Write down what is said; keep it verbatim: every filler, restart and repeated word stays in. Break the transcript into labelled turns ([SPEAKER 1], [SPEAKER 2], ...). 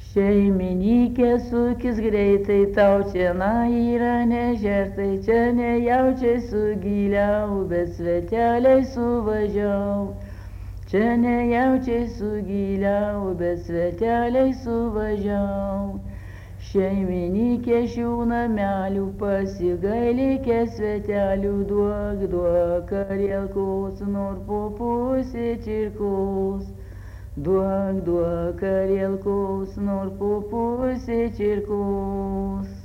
[SPEAKER 1] Šeimininkė sukis greitai, tau čia na yra nežertai, čia ne jaučiai sugiliau, bet sveteliai suvažiau. Čia ne jaučiai sugiliau, bet sveteliai suvažiau. Šeimininkė šių namelių pasigailykė svetelių, duok, duok, karielkos, nor po pusė čirkos. Duok, duok, karielkos, nor po pusė čirkos.